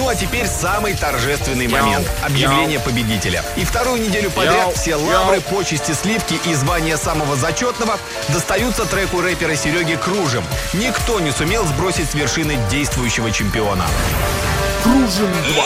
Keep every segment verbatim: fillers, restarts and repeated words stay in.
Ну а теперь самый торжественный момент – объявление победителя. И вторую неделю подряд все лавры, почести, сливки и звание самого зачетного достаются треку рэпера Сереги «Кружим». Никто не сумел сбросить с вершины действующего чемпиона. «Кружим два».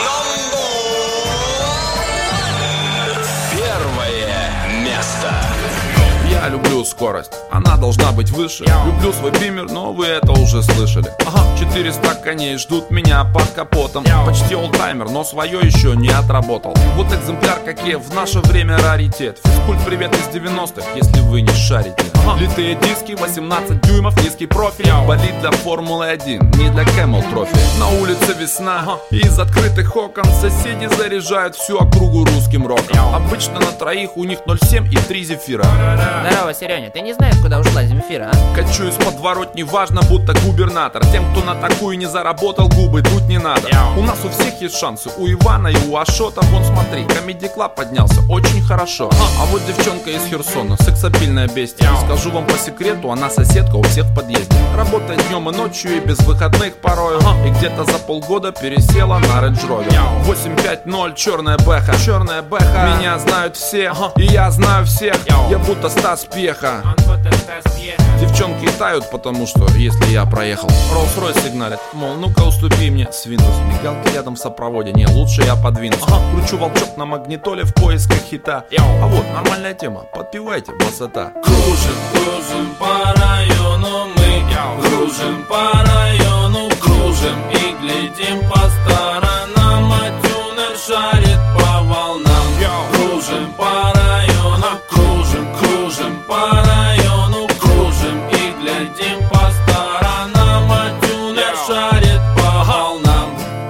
Первое место. Я люблю скорость, она должна быть выше. Люблю свой бимер, но вы это уже слышали. Ага, четыреста коней ждут меня под капотом. Почти олдтаймер, но свое еще не отработал. Вот экземпляр, какие в наше время раритет. Физкульт, привет из девяностых, если вы не шарите. Ага. Литые диски, восемнадцать дюймов, низкий профиль. Болит для Формулы один, не для Camel Trophy. На улице весна, ага. Из открытых окон соседи заряжают всю округу русским роком. Обычно на троих у них ноль семь и три зефира. Здорово, Серёня, ты не знаешь, куда ушла Земфира, а? Качу из подворотни, важно, будто губернатор. Тем, кто на такую не заработал, губы дуть не надо. У нас у всех есть шансы, у Ивана и у Ашота. Вон смотри, Comedy Club поднялся очень хорошо. А вот девчонка из Херсона, сексапильная бестия. Скажу вам по секрету, она соседка у всех в подъезде. Работает днем и ночью и без выходных порою. И где-то за полгода пересела на Range Rover. восемь пять ноль, черная бэха, черная бэха. Меня знают все, и я знаю всех. Я будто Стас Пьеха. Девчонки тают, потому что если я проехал, Rolls-Royce сигналит, мол, ну-ка уступи мне. Свинтус, мигалки рядом в сопроводе, не, лучше я подвинусь. Ага. Кручу волчок на магнитоле в поисках хита. А вот, нормальная тема, подпевайте, басота. Кружим, кружим по району мы, кружим по району, кружим и глядим по сторонам, а тюнер шарит по волнам. Кружим по району, кружим, кружим по району, кружим и глядим по сторонам, а тюнер шарит по волнам.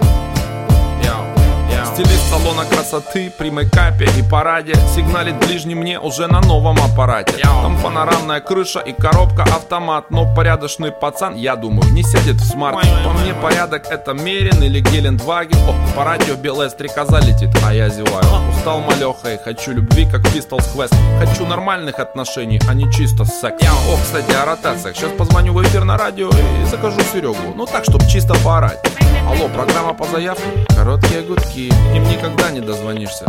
Стилист салона красоты при мейкапе и параде сигналит ближний мне уже на новом аппарате. Там панорамная крыша и коробка автомат. Но порядочный пацан, я думаю, не сядет в смарт. По мне порядок это Мерин или Гелендваген. О, по радио белая стрекоза летит, а я зеваю. Устал малеха и хочу любви, как Pistols Quest. Хочу нормальных отношений, а не чисто секс. О, кстати, о ротациях. Сейчас позвоню в эфир на радио и закажу Серегу. Ну так, чтоб чисто поорать. Алло, программа по заявке. Короткие гудки, им никогда не дозвонишься.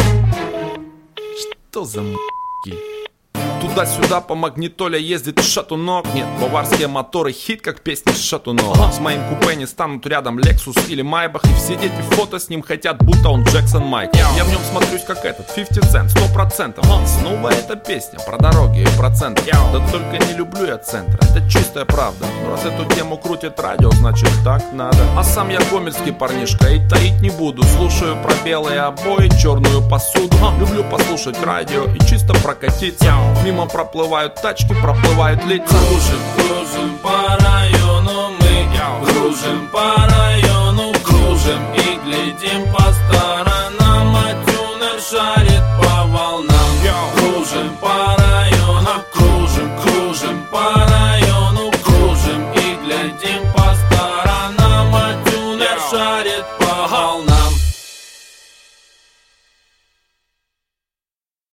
Что за м***ки? Туда-сюда по магнитоле ездит шатунок. Нет, баварские моторы хит, как песни шатунок. Ага. С моим купе не станут рядом Lexus или Майбах. И все дети фото с ним хотят, будто он Джексон Майк. Я в нем смотрюсь как этот, пятьдесят цент, сто процентов. Ага. Снова эта песня про дороги и проценты. Да только не люблю я центра, это чистая правда. Но раз эту тему крутит радио, значит так надо. А сам я гомельский парнишка и таить не буду. Слушаю про белые обои, черную посуду. Ага. Люблю послушать радио и чисто прокатиться. Мимо проплывают тачки, проплывают лица. Кружим, кружим по району мы, кружим по району, кружим и глядим по